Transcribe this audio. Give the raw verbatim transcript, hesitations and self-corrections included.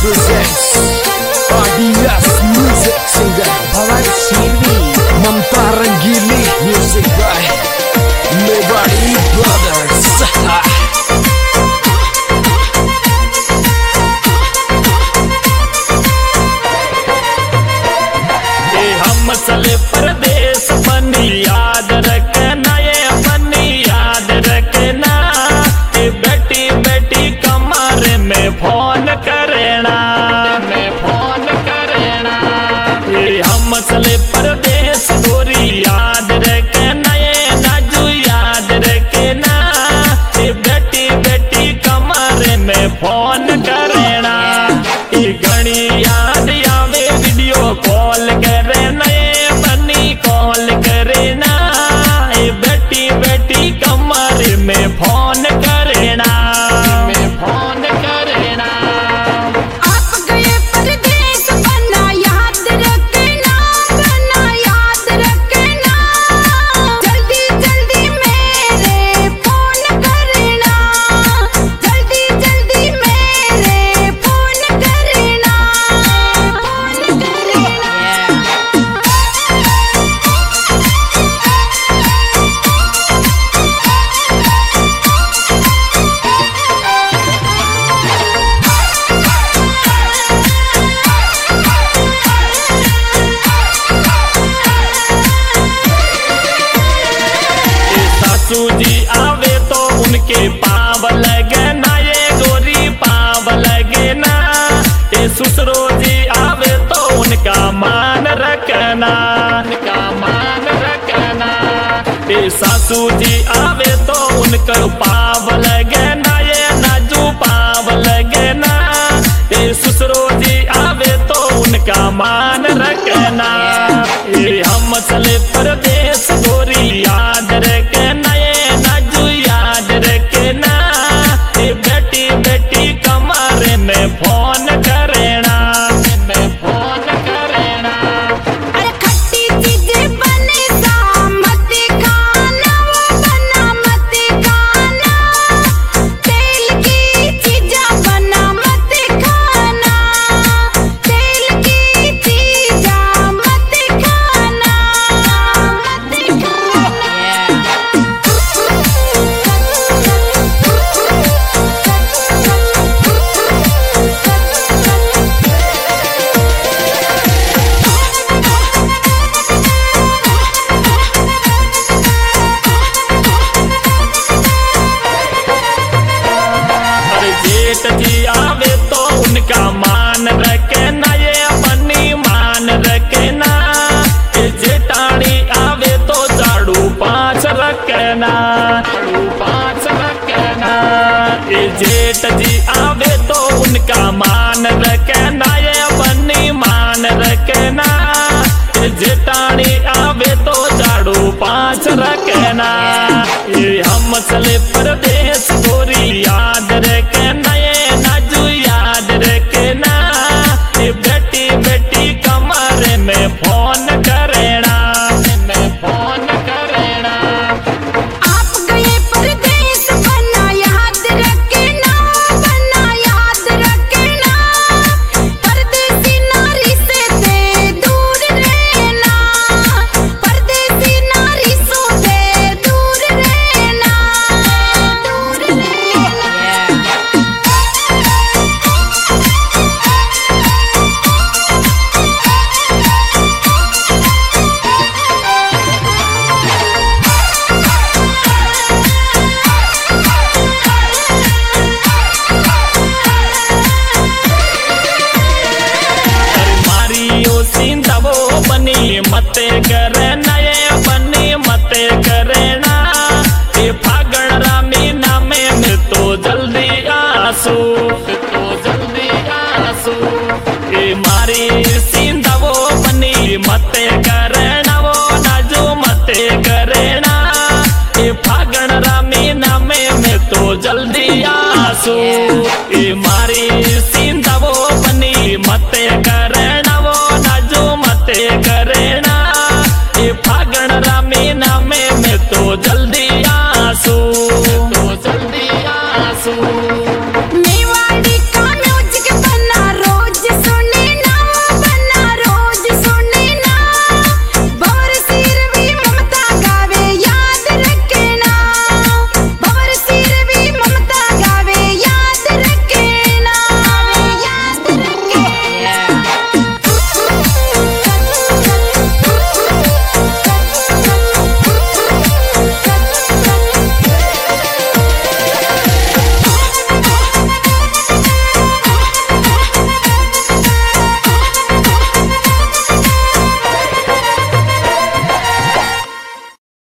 presents R D S Music Singer Bhavan Sirvi Mamta Rangili Music by Mewari Brothers. हम चले परदेश बनी याद रखना, ये बनी याद रखना, ये बेटी बेटी कमरे में फोन करना, में फोन करना। ये हम चले परदेश गोरी याद रखना, ये नाजू याद रखना, ये बेटी बेटी कमरे में फोन करना। ये घड़ी याद आवे वीडियो कॉल करना, ये बनी कॉल करना, ये बेटी बेटी कमरे में फोन करना, में फोन करना। आप गए परदेश बना याद रखना, बना याद रखना, जल्दी जल्दी मेरे फोन करना, जल्दी जल्दी मेरे फोन करना, फोन करना। सासू जी आवे तो उनके पाव लगना, ये गोरी पाव लगना, ये ससुरो जी आवे तो उनका मान रखना, उनका मान रखना। ये सासू जी आवे तो उनका पाव लगना, ये नाजू पाव लगना, ये ससुरो जी आवे तो उनका मान रखना। ये हम चले परदेश गोरी याद रखना, ये नाजू याद रखना, ये बेटी बेटी कमरे में फोन करना, में फोन करना। अरे खट्टी चीजें बने सा मत खाना, वो बना मत खाना, तेल की चीजें बना मत खाना, तेल की चीजें मत खाना, मत खाना। अरे जेठ जी आवे तो उनका मान रखना, ये बनी मान रखना, ये जेठानी आवे तो झाड़ू पांच रखना, झाड़ू पांच रखना। ये जेठ जी आवे तो उनका मान रखना, ये बनी मान रखना, ये जेठानी आवे तो झाड़ू पांच रखना। ये हम चले परदेश गोरी याद रखना, ये नाजू याद रखना, ये बेटी बेटी कमरे में फोन करना, में फोन करना। आप गए परदेश बना याद रखना, बना याद रखना, परदेसी नारी से दे दूर रहना, परदेसी नारी से दे दूर रहना, दूर रहना। मारियो सिंधवो बनी मत करना, ये बनी मत करना, ये फागण रामी नामे में तो जल्दी आसू, तो जल्दी आसू। ये मारी सिंधवो बनी मत करना, वो नाजू मत करना, ये फागण रामी नामे में तो जल्दी आसू। ये मारी सिंधवो बनी मत कर